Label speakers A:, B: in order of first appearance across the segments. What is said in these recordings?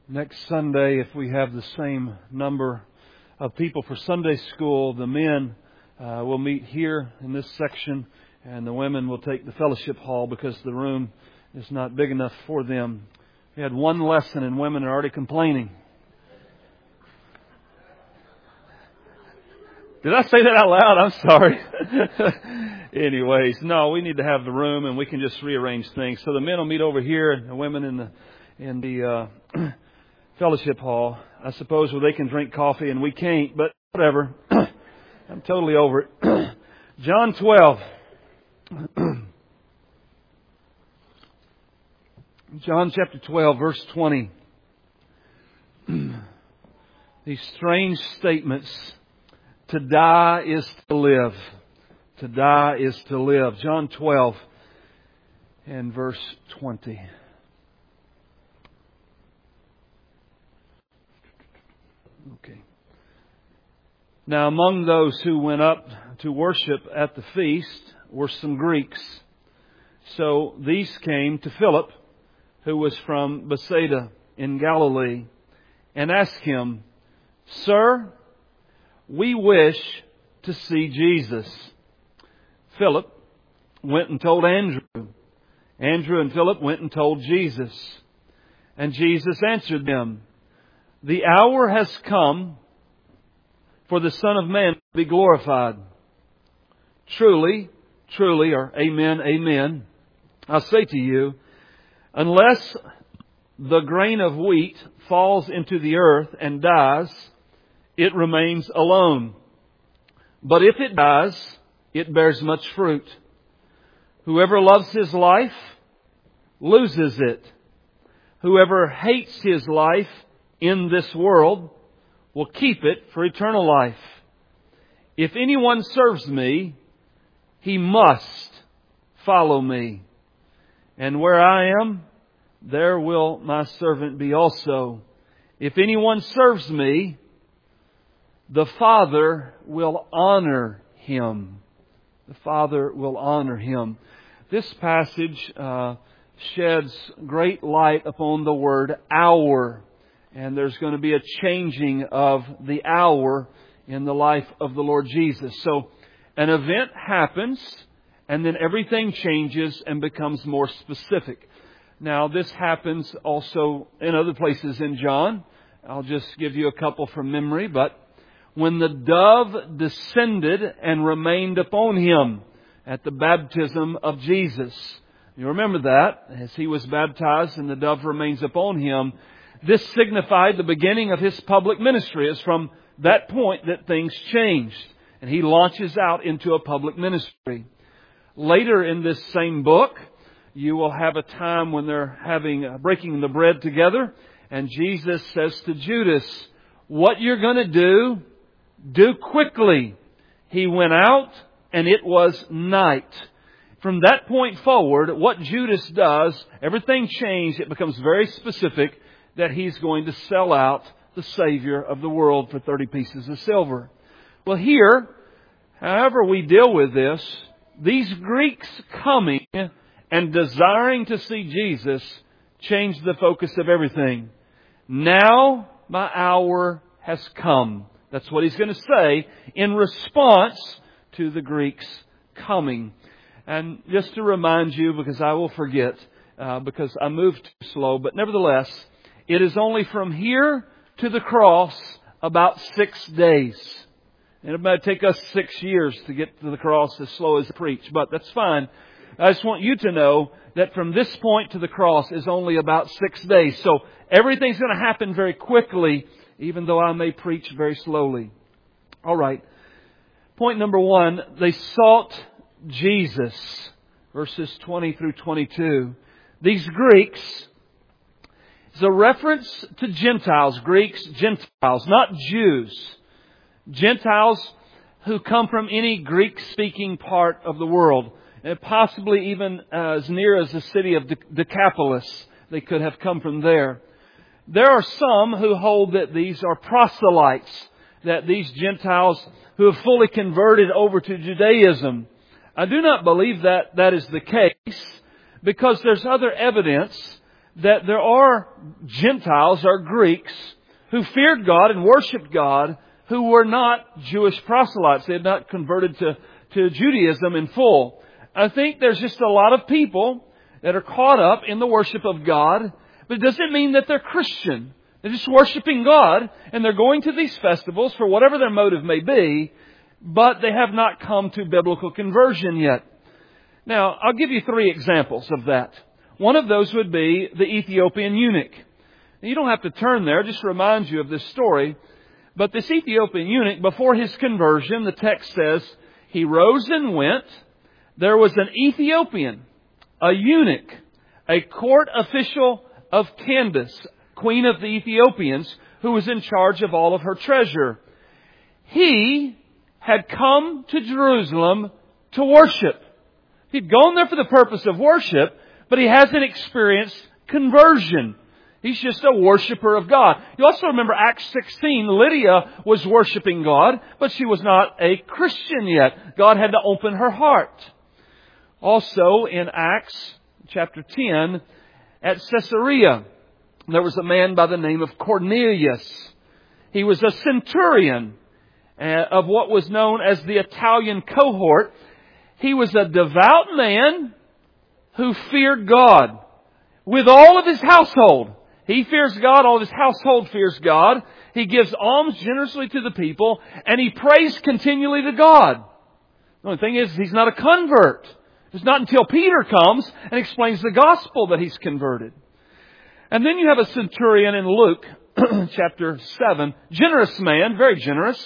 A: Next Sunday, if we have the same number of people for Sunday school, the men will meet here in this section, and the women will take the fellowship hall because the room is not big enough for them. We had one lesson and women are already complaining. Did I say that out loud? I'm sorry. Anyways, no, we need to have the room and we can just rearrange things. So the men will meet over here and the women in the fellowship hall. I suppose where they can drink coffee and we can't, but whatever. I'm totally over it. John 12. John chapter 12, verse 20. These strange statements. To die is to live. To die is to live. John 12 and verse 20. Okay. Now among those who went up to worship at the feast were some Greeks. So these came to Philip, who was from Bethsaida in Galilee, and asked him, "Sir, we wish to see Jesus." Philip went and told Andrew. Andrew and Philip went and told Jesus. And Jesus answered them, "The hour has come for the Son of Man to be glorified. Truly, truly," or amen, amen, "I say to you, unless the grain of wheat falls into the earth and dies, it remains alone. But if it dies, it bears much fruit. Whoever loves his life loses it. Whoever hates his life in this world will keep it for eternal life. If anyone serves me, he must follow me. And where I am, there will my servant be also. If anyone serves me, the Father will honor him." The Father will honor him. This passage sheds great light upon the word hour. And there's going to be a changing of the hour in the life of the Lord Jesus. So an event happens and then everything changes and becomes more specific. Now this happens also in other places in John. I'll just give you a couple from memory, but when the dove descended and remained upon him at the baptism of Jesus. You remember that, as he was baptized and the dove remains upon him. This signified the beginning of his public ministry. It's from that point that things changed. And he launches out into a public ministry. Later in this same book, you will have a time when they're breaking the bread together. And Jesus says to Judas, "What you're going to do quickly." He went out and it was night. From that point forward, what Judas does, everything changed. It becomes very specific that he's going to sell out the Savior of the world for 30 pieces of silver. Well, here, however we deal with this, these Greeks coming and desiring to see Jesus changed the focus of everything. Now my hour has come. That's what he's going to say in response to the Greeks coming. And just to remind you, because I will forget, because I moved too slow, but nevertheless, it is only from here to the cross about 6 days. And it might take us 6 years to get to the cross as slow as I preach, but that's fine. I just want you to know that from this point to the cross is only about 6 days. So everything's going to happen very quickly, even though I may preach very slowly. All right. Point number 1, they sought Jesus. Verses 20 through 22. These Greeks is a reference to Gentiles. Greeks, Gentiles, not Jews. Gentiles who come from any Greek-speaking part of the world. And possibly even as near as the city of Decapolis. They could have come from there. There are some who hold that these are proselytes. That these Gentiles who have fully converted over to Judaism. I do not believe that is the case. Because there's other evidence that there are Gentiles or Greeks who feared God and worshipped God who were not Jewish proselytes. They had not converted to Judaism in full. I think there's just a lot of people that are caught up in the worship of God, but it doesn't mean that they're Christian. They're just worshiping God, and they're going to these festivals for whatever their motive may be, but they have not come to biblical conversion yet. Now, I'll give you 3 examples of that. One of those would be the Ethiopian eunuch. Now, you don't have to turn there, just remind you of this story. But this Ethiopian eunuch, before his conversion, the text says, he rose and went. There was an Ethiopian, a eunuch, a court official of Candace, queen of the Ethiopians, who was in charge of all of her treasure. He had come to Jerusalem to worship. He'd gone there for the purpose of worship, but he hasn't experienced conversion. He's just a worshiper of God. You also remember Acts 16, Lydia was worshiping God, but she was not a Christian yet. God had to open her heart. Also in Acts chapter 10, at Caesarea, there was a man by the name of Cornelius. He was a centurion of what was known as the Italian cohort. He was a devout man who feared God with all of his household. He fears God, all of his household fears God. He gives alms generously to the people, and he prays continually to God. The only thing is, he's not a convert. It's not until Peter comes and explains the gospel that he's converted. And then you have a centurion in Luke chapter 7. Generous man, very generous.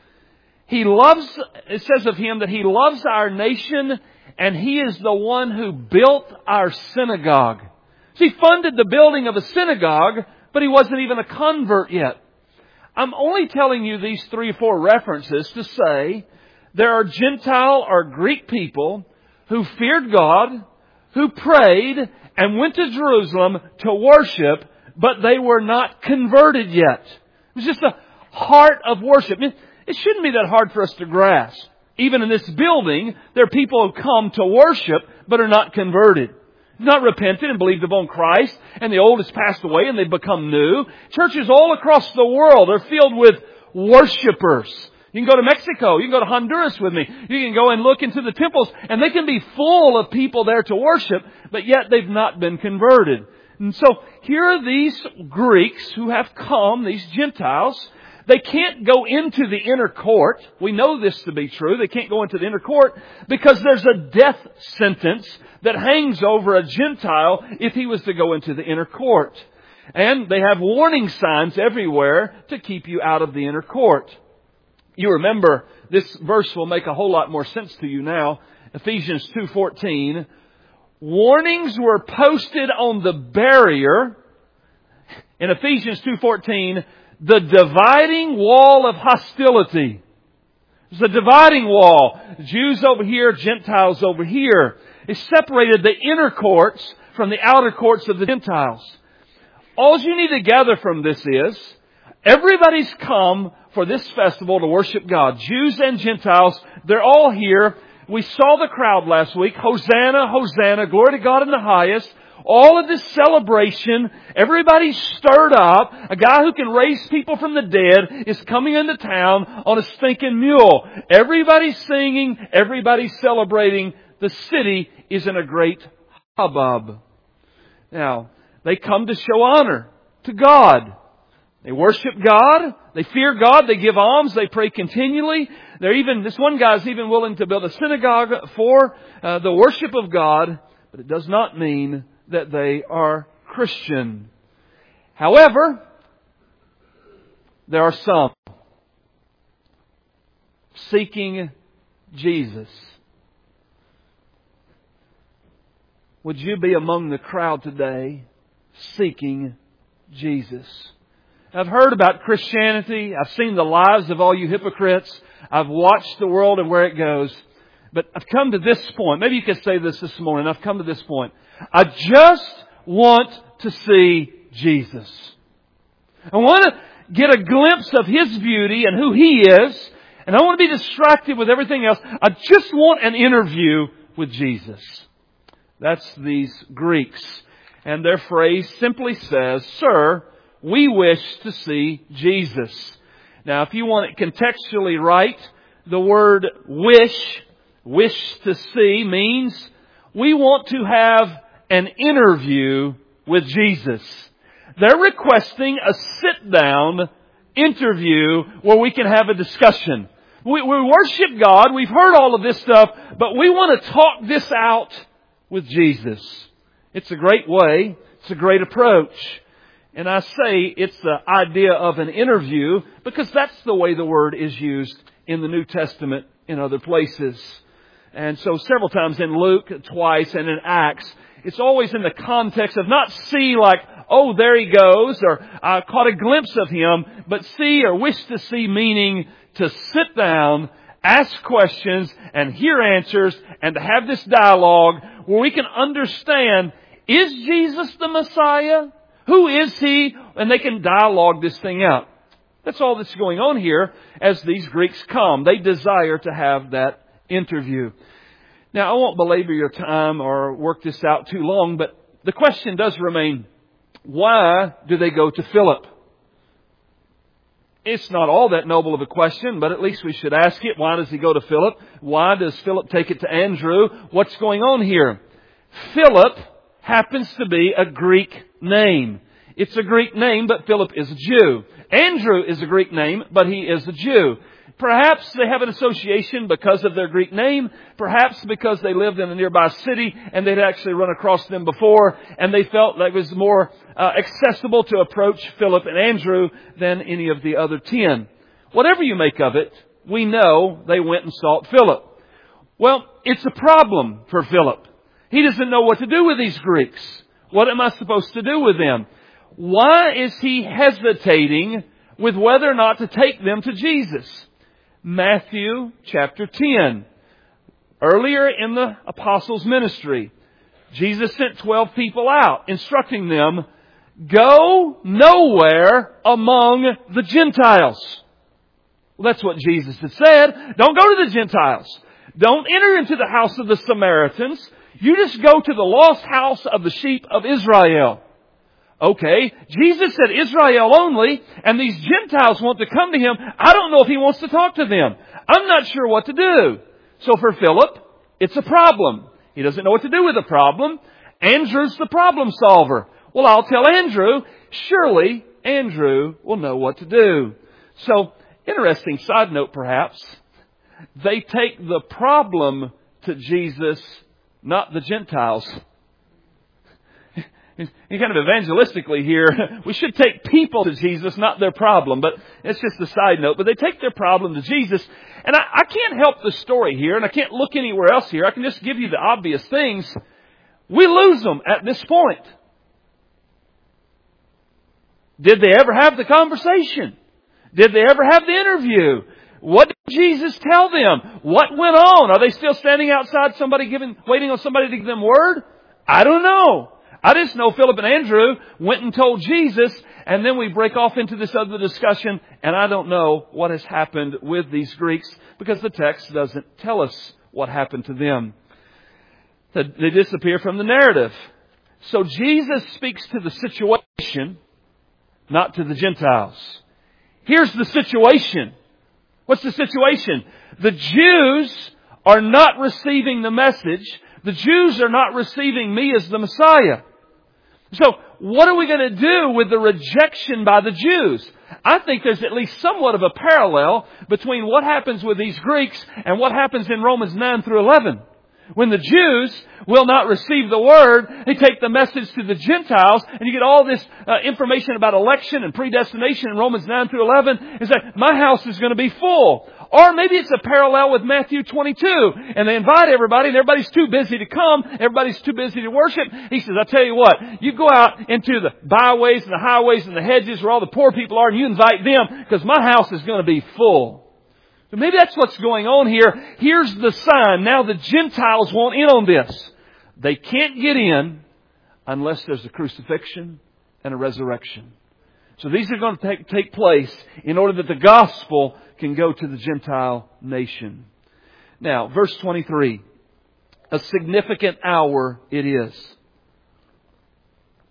A: He loves, it says of him that he loves our nation, and he is the one who built our synagogue. So he funded the building of a synagogue, but he wasn't even a convert yet. I'm only telling you these 3 or 4 references to say there are Gentile or Greek people who feared God, who prayed, and went to Jerusalem to worship, but they were not converted yet. It was just a heart of worship. It shouldn't be that hard for us to grasp. Even in this building, there are people who come to worship, but are not converted. Not repented and believed upon Christ, and the old has passed away and they've become new. Churches all across the world are filled with worshipers. You can go to Mexico. You can go to Honduras with me. You can go and look into the temples, and they can be full of people there to worship, but yet they've not been converted. And so here are these Greeks who have come, these Gentiles. They can't go into the inner court. We know this to be true. They can't go into the inner court because there's a death sentence that hangs over a Gentile if he was to go into the inner court. And they have warning signs everywhere to keep you out of the inner court. You remember, this verse will make a whole lot more sense to you now. Ephesians 2:14. Warnings were posted on the barrier. In Ephesians 2:14, the dividing wall of hostility. There's a dividing wall. Jews over here, Gentiles over here. It separated the inner courts from the outer courts of the Gentiles. All you need to gather from this is, everybody's come for this festival to worship God. Jews and Gentiles, they're all here. We saw the crowd last week. Hosanna, Hosanna, glory to God in the highest. All of this celebration, everybody's stirred up. A guy who can raise people from the dead is coming into town on a stinking mule. Everybody's singing, everybody's celebrating. The city is in a great hubbub. Now, they come to show honor to God. They worship God. They fear God. They give alms. They pray continually. This one guy's even willing to build a synagogue for the worship of God. But it does not mean that they are Christian. However, there are some seeking Jesus. Would you be among the crowd today seeking Jesus? I've heard about Christianity. I've seen the lives of all you hypocrites. I've watched the world and where it goes. But I've come to this point. Maybe you could say this morning. I've come to this point. I just want to see Jesus. I want to get a glimpse of His beauty and who He is. And I want to be distracted with everything else. I just want an interview with Jesus. That's these Greeks. And their phrase simply says, "Sir, we wish to see Jesus." Now, if you want it contextually right, the word wish to see, means we want to have an interview with Jesus. They're requesting a sit-down interview where we can have a discussion. We worship God, we've heard all of this stuff, but we want to talk this out with Jesus. It's a great way, it's a great approach. And I say it's the idea of an interview because that's the way the word is used in the New Testament in other places. And so several times in Luke, twice, and in Acts, it's always in the context of not see like, oh, there he goes, or I caught a glimpse of him, but see or wish to see, meaning to sit down, ask questions, and hear answers, and to have this dialogue where we can understand, is Jesus the Messiah? Who is He? And they can dialogue this thing out. That's all that's going on here as these Greeks come. They desire to have that interview. Now, I won't belabor your time or work this out too long, but the question does remain, why do they go to Philip? It's not all that noble of a question, but at least we should ask it. Why does he go to Philip? Why does Philip take it to Andrew? What's going on here? Philip happens to be a Greek name. It's a Greek name, but Philip is a Jew. Andrew is a Greek name, but he is a Jew. Perhaps they have an association because of their Greek name. Perhaps because they lived in a nearby city and they'd actually run across them before and they felt that it was more accessible to approach Philip and Andrew than any of the other 10. Whatever you make of it, we know they went and sought Philip. Well, it's a problem for Philip. He doesn't know what to do with these Greeks. What am I supposed to do with them? Why is he hesitating with whether or not to take them to Jesus? Matthew chapter 10. Earlier in the apostles' ministry, Jesus sent 12 people out, instructing them, go nowhere among the Gentiles. Well, that's what Jesus had said. Don't go to the Gentiles. Don't enter into the house of the Samaritans. You just go to the lost house of the sheep of Israel. Okay, Jesus said Israel only, and these Gentiles want to come to Him. I don't know if He wants to talk to them. I'm not sure what to do. So for Philip, it's a problem. He doesn't know what to do with the problem. Andrew's the problem solver. Well, I'll tell Andrew. Surely Andrew will know what to do. So, interesting side note perhaps. They take the problem to Jesus, not the Gentiles. And kind of evangelistically here, we should take people to Jesus, not their problem. But it's just a side note. But they take their problem to Jesus. And I can't help the story here, and I can't look anywhere else here. I can just give you the obvious things. We lose them at this point. Did they ever have the conversation? Did they ever have the interview? What did Jesus tell them? What went on? Are they still standing outside waiting on somebody to give them word? I don't know. I just know Philip and Andrew went and told Jesus, and then we break off into this other discussion, and I don't know what has happened with these Greeks because the text doesn't tell us what happened to them. They disappear from the narrative. So Jesus speaks to the situation, not to the Gentiles. Here's the situation. What's the situation? The Jews are not receiving the message. The Jews are not receiving me as the Messiah. So, what are we going to do with the rejection by the Jews? I think there's at least somewhat of a parallel between what happens with these Greeks and what happens in Romans 9 through 11. When the Jews will not receive the Word, they take the message to the Gentiles, and you get all this information about election and predestination in Romans 9 through 11. It's like, my house is going to be full. Or maybe it's a parallel with Matthew 22, and they invite everybody, and everybody's too busy to come, everybody's too busy to worship. He says, I tell you what, you go out into the byways and the highways and the hedges where all the poor people are, and you invite them, because my house is going to be full. So maybe that's what's going on here. Here's the sign. Now the Gentiles want in on this. They can't get in unless there's a crucifixion and a resurrection. So these are going to take place in order that the gospel can go to the Gentile nation. Now, verse 23. A significant hour it is.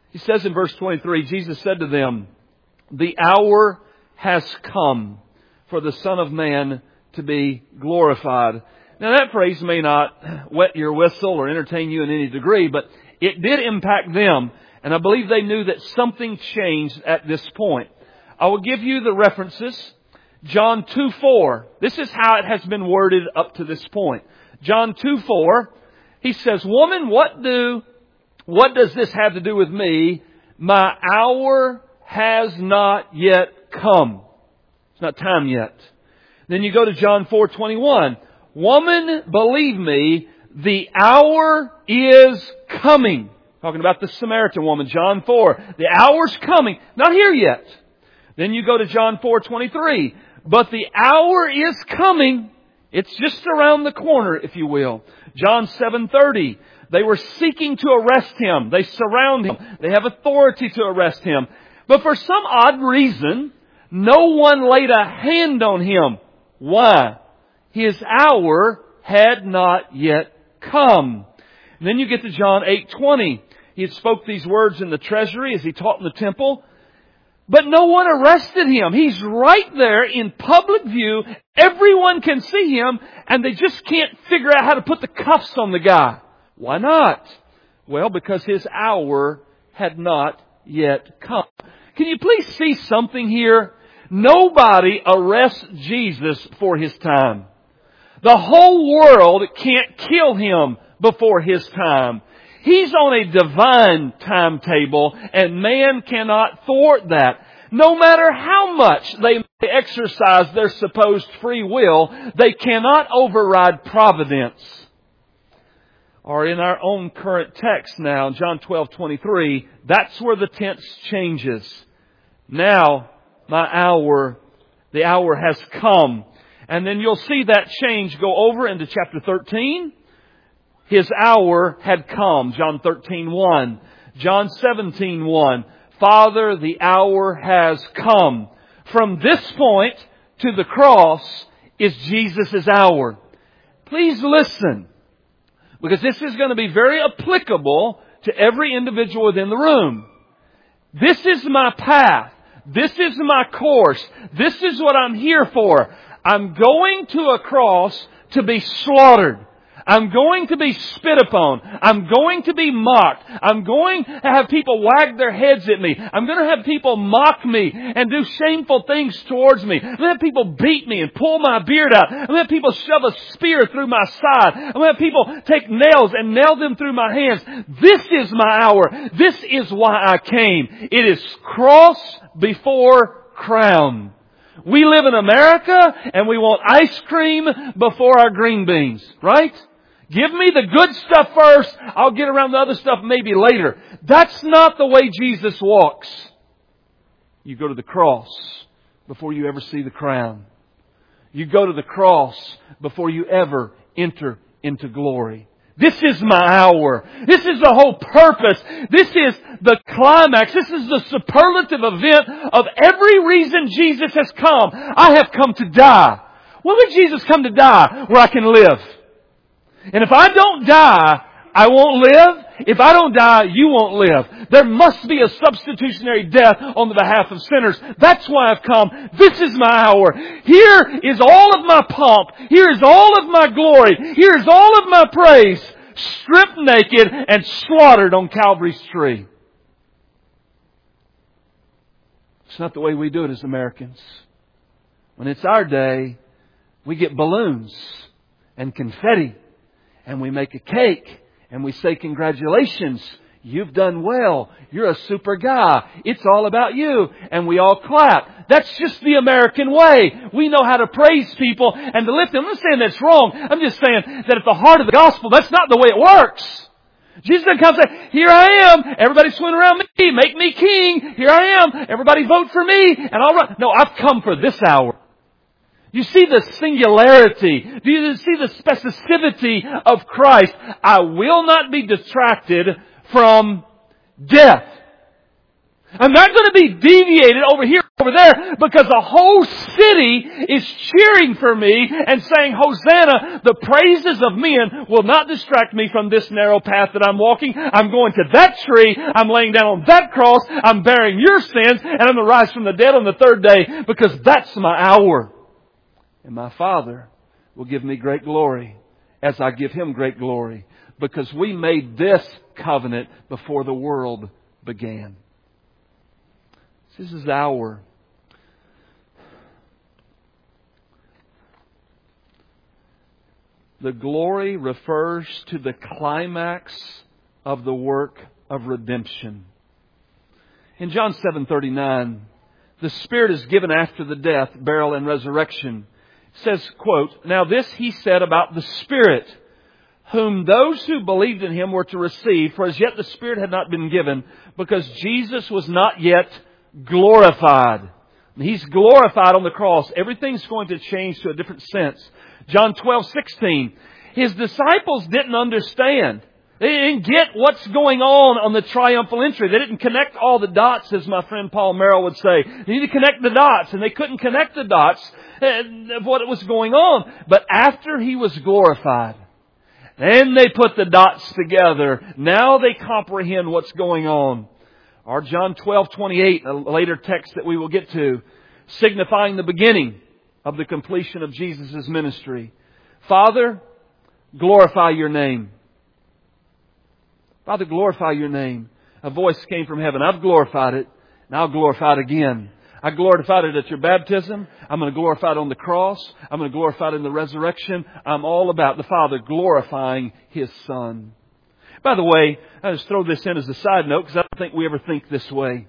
A: He says in verse 23, Jesus said to them, "The hour has come for the Son of Man to be glorified." Now that phrase may not wet your whistle or entertain you in any degree, but it did impact them. And I believe they knew that something changed at this point. I will give you the references. John 2:4. This is how it has been worded up to this point. John 2:4. He says, "Woman, what does this have to do with me? My hour has not yet come." It's not time yet. Then you go to John 4:21. "Woman, believe me, the hour is coming." Talking about the Samaritan woman, John 4. The hour's coming. Not here yet. Then you go to John 4:23. "But the hour is coming." It's just around the corner, if you will. John 7:30. They were seeking to arrest Him. They surround Him. They have authority to arrest Him. But for some odd reason, no one laid a hand on Him. Why? His hour had not yet come. And then you get to John 8:20. He had spoke these words in the treasury as He taught in the temple. But no one arrested Him. He's right there in public view. Everyone can see Him, and they just can't figure out how to put the cuffs on the guy. Why not? Well, because His hour had not yet come. Can you please see something here? Nobody arrests Jesus for His time. The whole world can't kill Him before His time. He's on a divine timetable, and man cannot thwart that. No matter how much they exercise their supposed free will, they cannot override providence. Or in our own current text now, John 12:23, that's where the tense changes. "Now, the hour has come." And then you'll see that change go over into chapter 13. His hour had come. John 13:1. John 17:1. "Father, the hour has come." From this point to the cross is Jesus' hour. Please listen, because this is going to be very applicable to every individual within the room. This is my path. This is my course. This is what I'm here for. I'm going to a cross to be slaughtered. I'm going to be spit upon. I'm going to be mocked. I'm going to have people wag their heads at me. I'm going to have people mock me and do shameful things towards me. I'm going to have people beat me and pull my beard out. I'm going to have people shove a spear through my side. I'm going to have people take nails and nail them through my hands. This is my hour. This is why I came. It is cross before crown. We live in America and we want ice cream before our green beans, right? Give me the good stuff first. I'll get around the other stuff maybe later. That's not the way Jesus walks. You go to the cross before you ever see the crown. You go to the cross before you ever enter into glory. This is my hour. This is the whole purpose. This is the climax. This is the superlative event of every reason Jesus has come. I have come to die. When would Jesus come to die? Where I can live. And if I don't die, I won't live. If I don't die, you won't live. There must be a substitutionary death on the behalf of sinners. That's why I've come. This is my hour. Here is all of my pomp. Here is all of my glory. Here is all of my praise. Stripped naked and slaughtered on Calvary's tree. It's not the way we do it as Americans. When it's our day, we get balloons and confetti. And we make a cake. And we say, congratulations, you've done well. You're a super guy. It's all about you. And we all clap. That's just the American way. We know how to praise people and to lift them. I'm not saying that's wrong. I'm just saying that at the heart of the gospel, that's not the way it works. Jesus doesn't come and say, here I am. Everybody swing around me. Make me king. Here I am. Everybody vote for me. And I'll run. No, I've come for this hour. You see the singularity. Do you see the specificity of Christ? I will not be distracted from death. I'm not going to be deviated over here over there because a whole city is cheering for me and saying, Hosanna, the praises of men will not distract me from this narrow path that I'm walking. I'm going to that tree. I'm laying down on that cross. I'm bearing your sins and I'm going to rise from the dead on the third day because that's my hour. And my Father will give me great glory as I give Him great glory because we made this covenant before the world began. This is our The glory refers to the climax of the work of redemption. In John 7:39, the Spirit is given after the death, burial, and resurrection. It says, quote, "Now this He said about the Spirit, whom those who believed in Him were to receive, for as yet the Spirit had not been given, because Jesus was not yet glorified." He's glorified on the cross. Everything's going to change to a different sense. John 12:16. His disciples didn't understand. They didn't get what's going on the triumphal entry. They didn't connect all the dots, as my friend Paul Merrill would say. They need to connect the dots, and they couldn't connect the dots of what was going on. But after He was glorified, then they put the dots together. Now they comprehend what's going on. Or John 12:28, a later text that we will get to, signifying the beginning of the completion of Jesus' ministry. Father, glorify your name. Father, glorify your name. A voice came from heaven. I've glorified it, and I'll glorify it again. I glorified it at your baptism. I'm going to glorify it on the cross. I'm going to glorify it in the resurrection. I'm all about the Father glorifying His Son. By the way, I just throw this in as a side note because I don't think we ever think this way.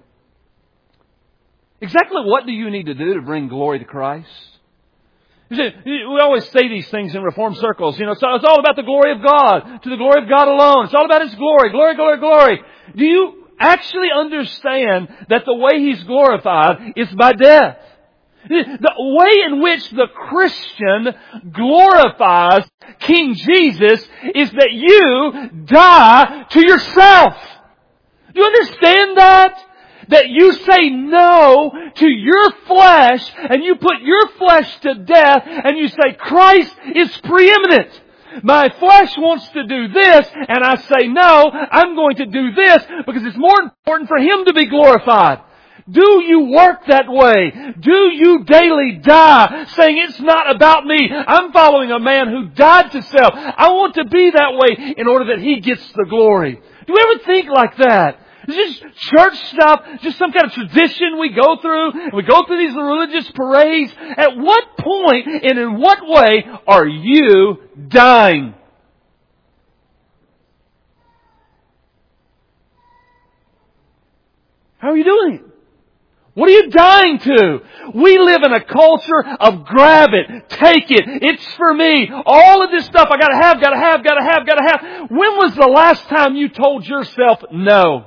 A: Exactly what do you need to do to bring glory to Christ? You see, we always say these things in Reformed circles. So it's all about the glory of God, to the glory of God alone. It's all about His glory, glory, glory, glory. Do you actually understand that the way He's glorified is by death? The way in which the Christian glorifies King Jesus is that you die to yourself. Do you understand that? That you say no to your flesh and you put your flesh to death and you say Christ is preeminent. My flesh wants to do this and I say no, I'm going to do this because it's more important for Him to be glorified. Do you work that way? Do you daily die saying it's not about me? I'm following a man who died to self. I want to be that way in order that He gets the glory. Do you ever think like that? Is this church stuff just some kind of tradition we go through? We go through these religious parades. At what point and in what way are you dying? How are you doing it? What are you dying to? We live in a culture of grab it, take it, it's for me. All of this stuff I gotta have. When was the last time you told yourself no?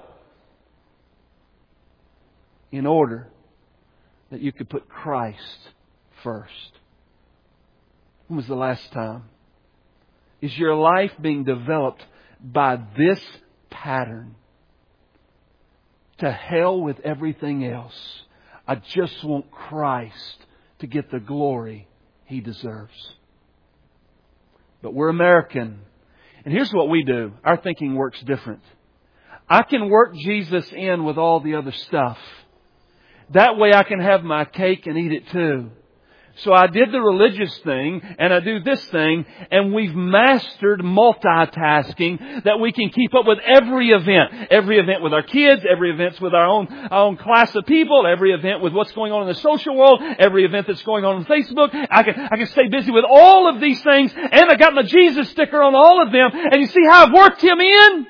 A: In order that you could put Christ first. When was the last time? Is your life being developed by this pattern? To hell with everything else. I just want Christ to get the glory He deserves. But we're American. And here's what we do. Our thinking works different. I can work Jesus in with all the other stuff. That way I can have my cake and eat it too. So I did the religious thing and I do this thing and we've mastered multitasking that we can keep up with every event. Every event with our kids, every event with our own class of people, every event with what's going on in the social world, every event that's going on Facebook. I can stay busy with all of these things and I got my Jesus sticker on all of them. And you see how I've worked Him in?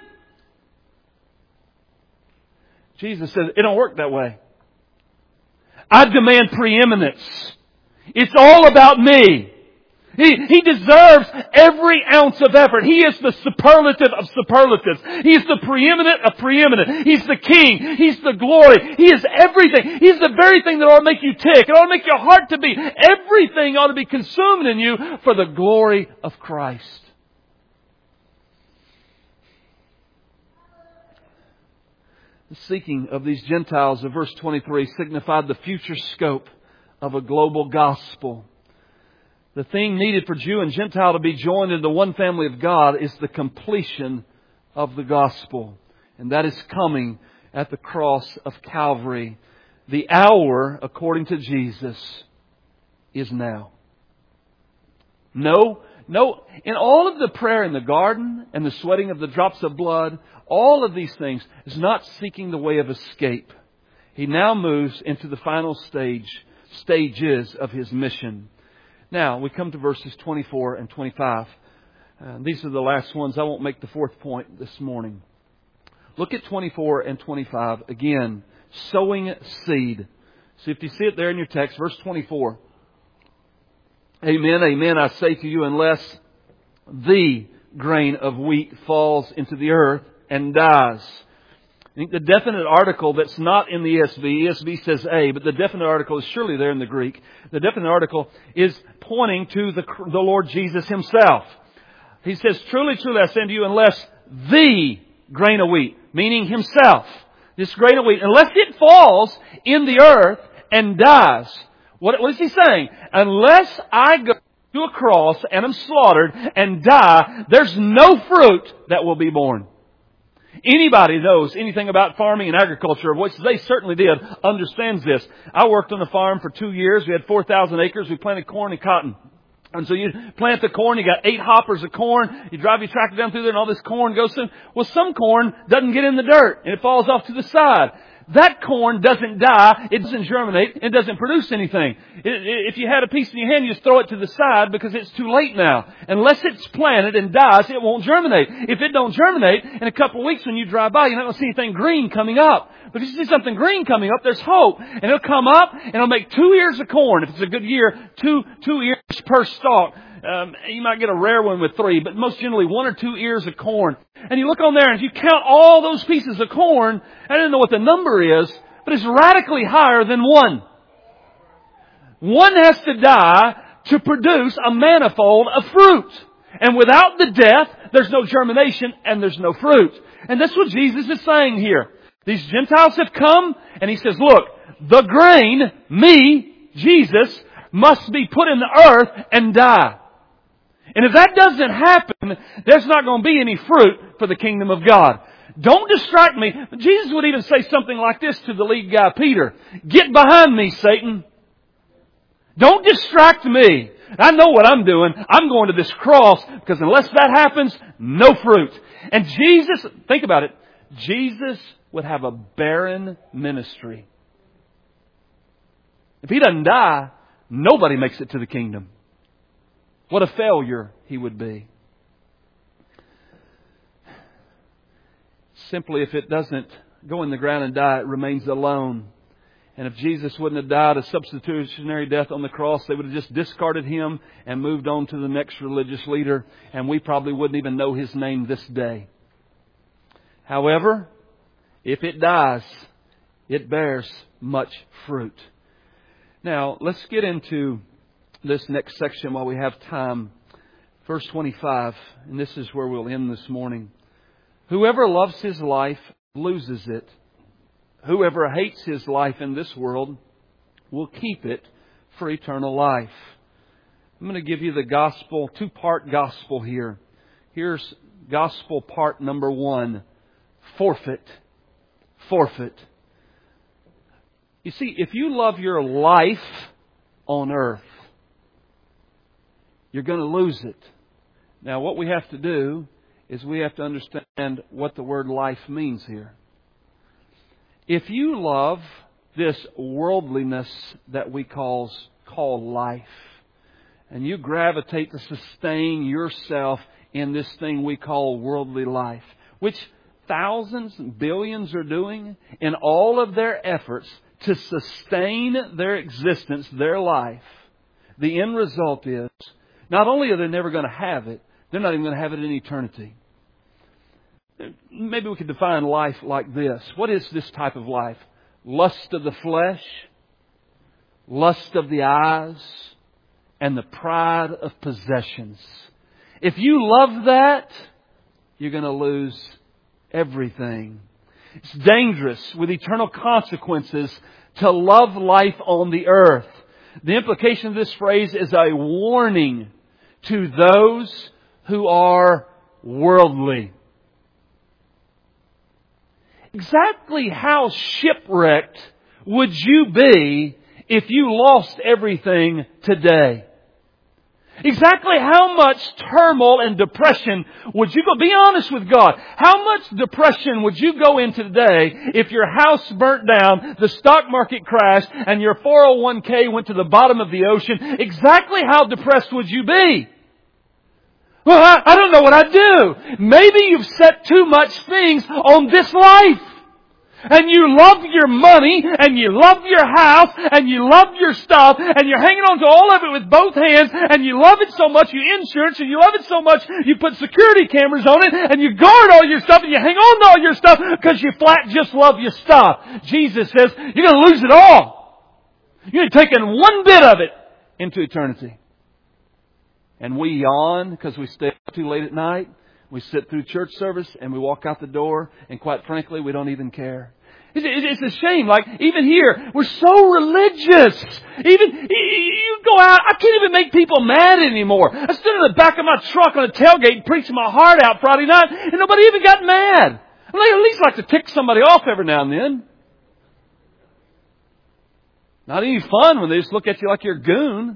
A: Jesus says it don't work that way. I demand preeminence. It's all about me. He deserves every ounce of effort. He is the superlative of superlatives. He is the preeminent of preeminent. He's the King. He's the glory. He is everything. He's the very thing that ought to make you tick. It ought to make your heart to beat. Everything ought to be consumed in you for the glory of Christ. The seeking of these Gentiles of verse 23 signified the future scope of a global gospel. The thing needed for Jew and Gentile to be joined into one family of God is the completion of the gospel. And that is coming at the cross of Calvary. The hour, according to Jesus, is now. No, in all of the prayer in the garden and the sweating of the drops of blood, all of these things is not seeking the way of escape. He now moves into the final stages of His mission. Now, we come to verses 24 and 25. These are the last ones. I won't make the fourth point this morning. Look at 24 and 25 again. Sowing seed. So if you see it there in your text, verse 24. Amen, amen, I say to you, unless the grain of wheat falls into the earth and dies. I think the definite article that's not in the ESV says a, but the definite article is surely there in the Greek. The definite article is pointing to the Lord Jesus Himself. He says, truly, truly, I say unto you, unless the grain of wheat, meaning Himself, this grain of wheat, unless it falls in the earth and dies. What is He saying? Unless I go to a cross and am slaughtered and die, there's no fruit that will be born. Anybody knows anything about farming and agriculture, of which they certainly did, understands this. I worked on a farm for 2 years. We had 4,000 acres. We planted corn and cotton. And so you plant the corn, you got 8 hoppers of corn, you drive your tractor down through there and all this corn goes through. Well, some corn doesn't get in the dirt and it falls off to the side. That corn doesn't die, it doesn't germinate, it doesn't produce anything. If you had a piece in your hand, you just throw it to the side because it's too late now. Unless it's planted and dies, it won't germinate. If it don't germinate, in a couple of weeks when you drive by, you're not going to see anything green coming up. But if you see something green coming up, there's hope. And it'll come up and it'll make 2 ears of corn. If it's a good year, two ears per stalk. You might get a rare one with 3, but most generally 1 or 2 ears of corn. And you look on there and if you count all those pieces of corn, I don't know what the number is, but it's radically higher than 1. 1 has to die to produce a manifold of fruit. And without the death, there's no germination and there's no fruit. And that's what Jesus is saying here. These Gentiles have come and He says, look, the grain, me, Jesus, must be put in the earth and die. And if that doesn't happen, there's not going to be any fruit for the kingdom of God. Don't distract me. Jesus would even say something like this to the lead guy, Peter. Get behind me, Satan. Don't distract me. I know what I'm doing. I'm going to this cross because unless that happens, no fruit. And Jesus, think about it, Jesus would have a barren ministry. If He doesn't die, nobody makes it to the kingdom. What a failure He would be. Simply, if it doesn't go in the ground and die, it remains alone. And if Jesus wouldn't have died a substitutionary death on the cross, they would have just discarded Him and moved on to the next religious leader. And we probably wouldn't even know His name this day. However, if it dies, it bears much fruit. Now, let's get into this next section while we have time. Verse 25, and this is where we'll end this morning. Whoever loves his life loses it. Whoever hates his life in this world will keep it for eternal life. I'm going to give you the gospel, 2-part gospel here. Here's gospel part number 1. Forfeit. Forfeit. You see, if you love your life on earth, you're going to lose it. Now, what we have to do is we have to understand what the word life means here. If you love this worldliness that we call life, and you gravitate to sustain yourself in this thing we call worldly life, which thousands and billions are doing in all of their efforts to sustain their existence, their life, the end result is not only are they never going to have it, they're not even going to have it in eternity. Maybe we could define life like this. What is this type of life? Lust of the flesh, lust of the eyes, and the pride of possessions. If you love that, you're going to lose everything. It's dangerous with eternal consequences to love life on the earth. The implication of this phrase is a warning to those who are worldly. Exactly how shipwrecked would you be if you lost everything today? Exactly how much turmoil and depression would you go? Be honest with God. How much depression would you go into today if your house burnt down, the stock market crashed, and your 401k went to the bottom of the ocean? Exactly how depressed would you be? Well, I don't know what I'd do. Maybe you've set too much things on this life. And you love your money, and you love your house, and you love your stuff, and you're hanging on to all of it with both hands, and you love it so much, you insurance, and you love it so much, you put security cameras on it, and you guard all your stuff, and you hang on to all your stuff, because you flat just love your stuff. Jesus says, you're going to lose it all. You're taking one bit of it into eternity. And we yawn because we stay up too late at night. We sit through church service and we walk out the door, and quite frankly, we don't even care. It's a shame. Like, even here, we're so religious. Even, you go out, I can't even make people mad anymore. I stood in the back of my truck on a tailgate preaching my heart out Friday night, and nobody even got mad. I at least like to tick somebody off every now and then. Not any fun when they just look at you like you're a goon.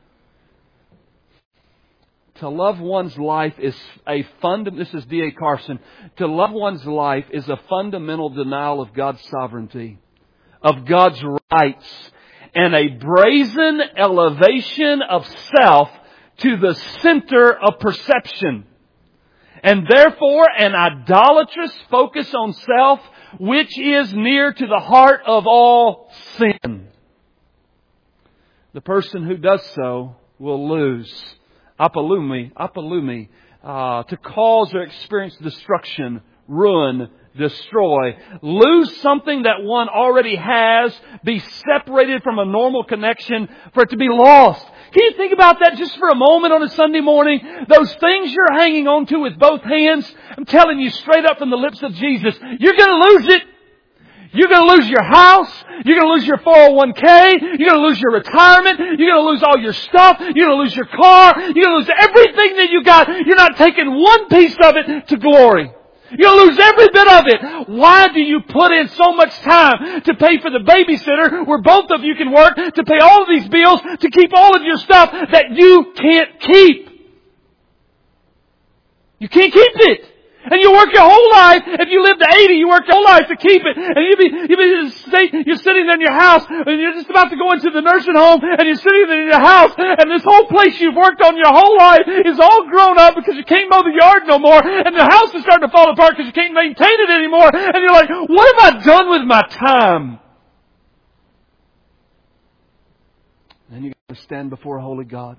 A: To love one's life is this is D.A. Carson. To love one's life is a fundamental denial of God's sovereignty, of God's rights, and a brazen elevation of self to the center of perception. And therefore an idolatrous focus on self, which is near to the heart of all sin. The person who does so will lose. Apolumi, to cause or experience destruction, ruin, destroy. Lose something that one already has, be separated from a normal connection for it to be lost. Can you think about that just for a moment on a Sunday morning? Those things you're hanging on to with both hands, I'm telling you straight up from the lips of Jesus, you're going to lose it. You're going to lose your house. You're going to lose your 401k. You're going to lose your retirement. You're going to lose all your stuff. You're going to lose your car. You're going to lose everything that you got. You're not taking one piece of it to glory. You're going to lose every bit of it. Why do you put in so much time to pay for the babysitter where both of you can work, to pay all of these bills, to keep all of your stuff that you can't keep? You can't keep it. And you work your whole life. If you live to 80, you work your whole life to keep it. And you're sitting in your house, and you're just about to go into the nursing home, and you're sitting in your house, and this whole place you've worked on your whole life is all grown up because you can't mow the yard no more, and the house is starting to fall apart because you can't maintain it anymore. And you're like, what have I done with my time? Then you got to stand before a holy God.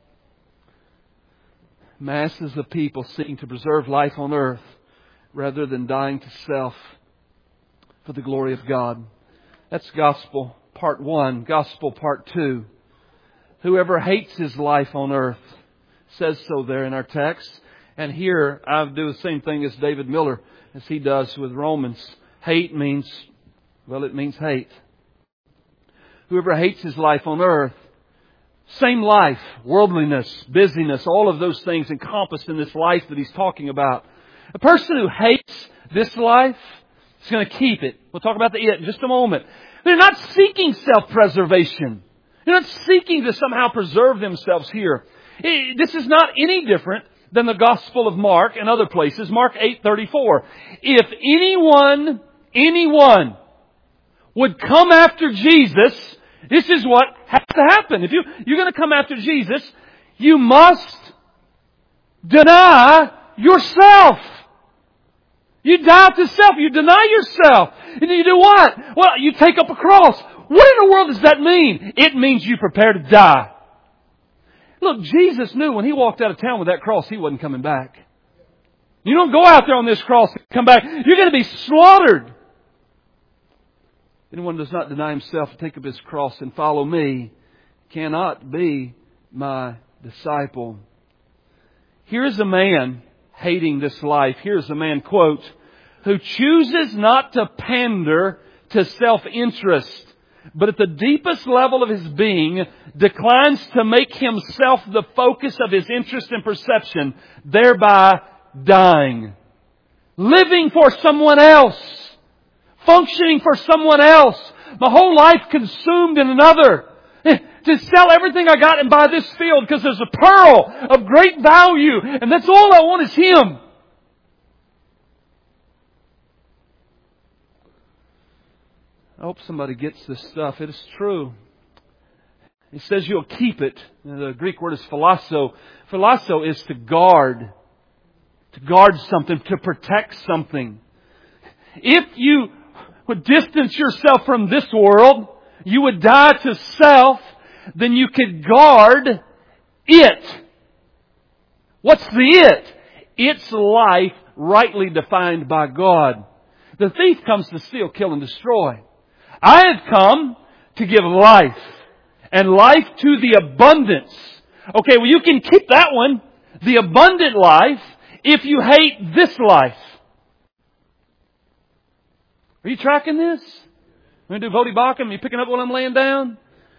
A: Masses of people seeking to preserve life on earth rather than dying to self for the glory of God. That's Gospel Part 1. Gospel Part 2. Whoever hates his life on earth, says so there in our text. And here I do the same thing as David Miller, as he does with Romans. Hate means, it means hate. Whoever hates his life on earth, same life, worldliness, busyness, all of those things encompassed in this life that he's talking about. A person who hates this life is going to keep it. We'll talk about the it in just a moment. They're not seeking self-preservation. They're not seeking to somehow preserve themselves here. This is not any different than the Gospel of Mark and other places. Mark 8:34. If anyone would come after Jesus, this is what has to happen. If you're going to come after Jesus, you must deny yourself. You die to self. You deny yourself. And you do what? Well, you take up a cross. What in the world does that mean? It means you prepare to die. Look, Jesus knew when He walked out of town with that cross, He wasn't coming back. You don't go out there on this cross and come back. You're going to be slaughtered. Anyone who does not deny himself to take up his cross and follow me cannot be my disciple. Here is a man hating this life. Here is a man, quote, who chooses not to pander to self-interest, but at the deepest level of his being declines to make himself the focus of his interest and perception, thereby dying. Living for someone else. Functioning for someone else. My whole life consumed in another. To sell everything I got and buy this field because there's a pearl of great value and that's all I want is Him. I hope somebody gets this stuff. It is true. It says you'll keep it. The Greek word is philasso. Philasso is to guard. To guard something, to protect something. If you would distance yourself from this world, you would die to self, then you could guard it. What's the it? It's life rightly defined by God. The thief comes to steal, kill, and destroy. I have come to give life, and life to the abundance. Okay, well you can keep that one, the abundant life, if you hate this life. Are you tracking this? We're going to do Vodi Bakum. Are you picking up what I'm laying down?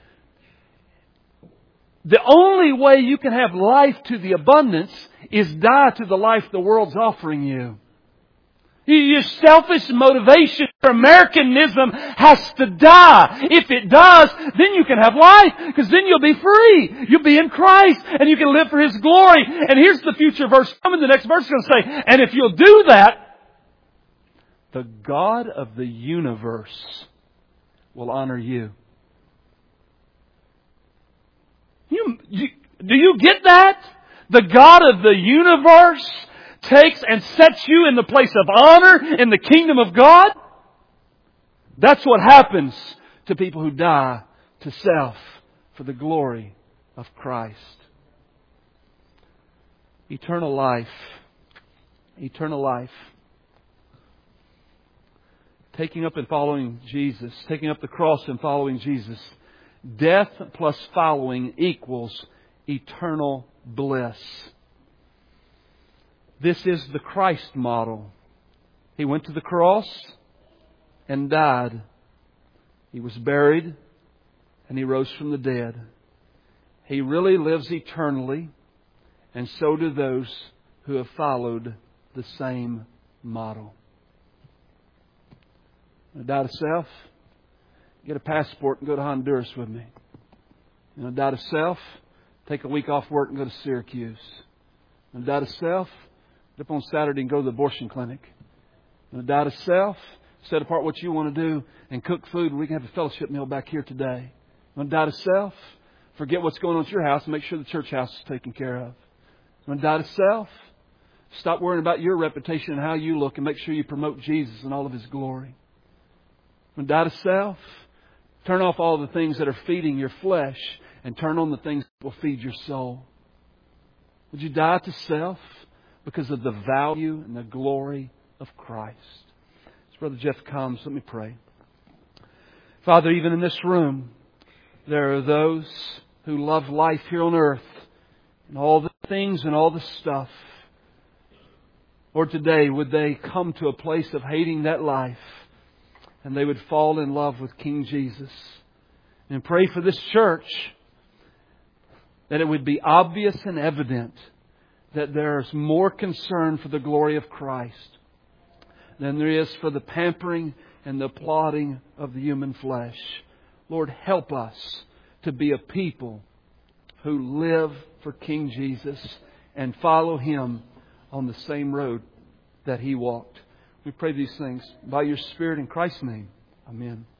A: The only way you can have life to the abundance is die to the life the world's offering you. Your selfish motivation, your Americanism has to die. If it does, then you can have life, because then you'll be free. You'll be in Christ, and you can live for His glory. And here's the future verse coming. The next verse is going to say, and if you'll do that, the God of the universe will honor you. Do you get that? The God of the universe takes and sets you in the place of honor in the kingdom of God. That's what happens to people who die to self for the glory of Christ. Eternal life. Eternal life. Taking up and following Jesus. Taking up the cross and following Jesus. Death plus following equals eternal bliss. This is the Christ model. He went to the cross and died. He was buried and He rose from the dead. He really lives eternally, and so do those who have followed the same model. Die to self? Get a passport and go to Honduras with me. Die to self? Take a week off work and go to Syracuse. Die to self? Get up on Saturday and go to the abortion clinic. Die to self? Set apart what you want to do and cook food, and we can have a fellowship meal back here today. Die to self? Forget what's going on at your house and make sure the church house is taken care of. Die to self? Stop worrying about your reputation and how you look and make sure you promote Jesus and all of His glory. Die to self. Turn off all the things that are feeding your flesh and turn on the things that will feed your soul. Would you die to self because of the value and the glory of Christ? As Brother Jeff comes, let me pray. Father, even in this room, there are those who love life here on earth and all the things and all the stuff. Lord, today would they come to a place of hating that life, and they would fall in love with King Jesus. And pray for this church that it would be obvious and evident that there's more concern for the glory of Christ than there is for the pampering and the applauding of the human flesh. Lord, help us to be a people who live for King Jesus and follow Him on the same road that He walked. We pray these things by Your Spirit in Christ's name. Amen.